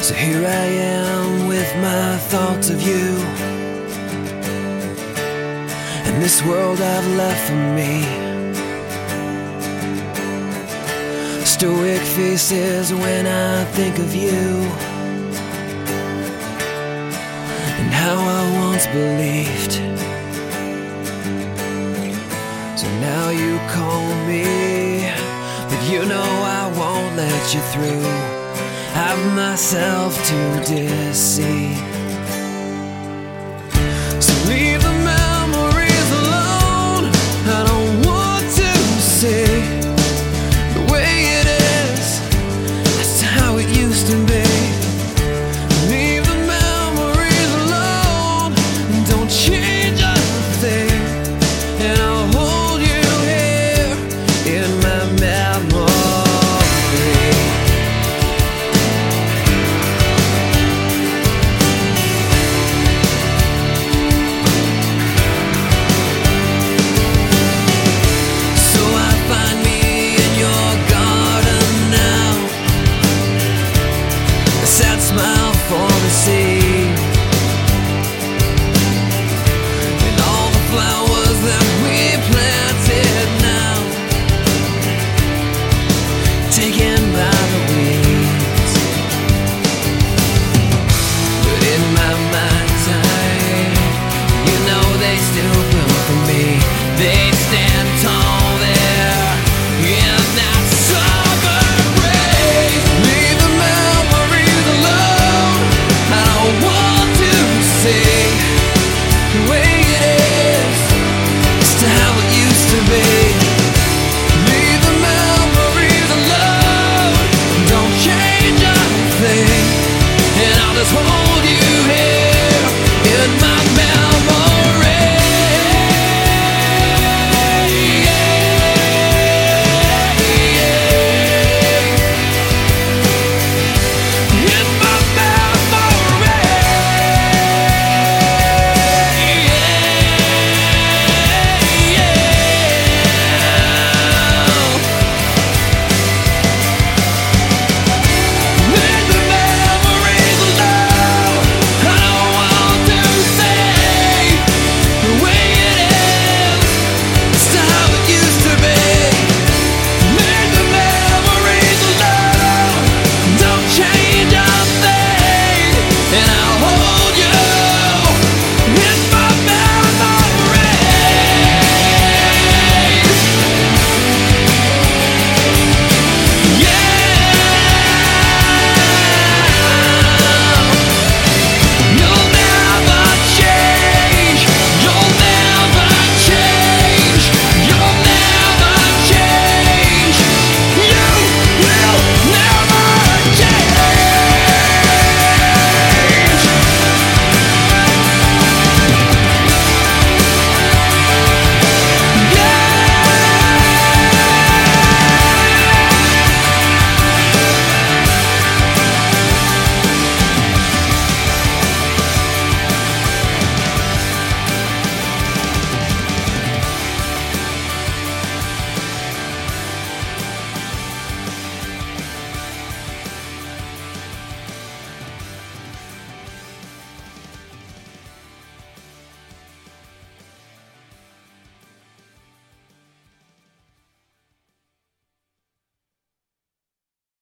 So here I am with my thoughts of you, and this world I've left for me. Stoic faces when I think of you, and how I once believed. So now you call me, but you know I won't let you through. I've myself to deceive. So leave the memories alone. I don't want to see the way it is. That's how it used to be. Leave the memories alone. Don't change a thing, and I'll hold you here in my memory. Smile for the sea, and all the flowers that we planted now taken by the weeds. But in my mind's eye, you know they still bloom for me. They stand tall there in that summer rain. Leave the memories alone. I don't want to see the way it is. It's to how it used to be. Leave the memories alone. Don't change a thing, and I'll just hold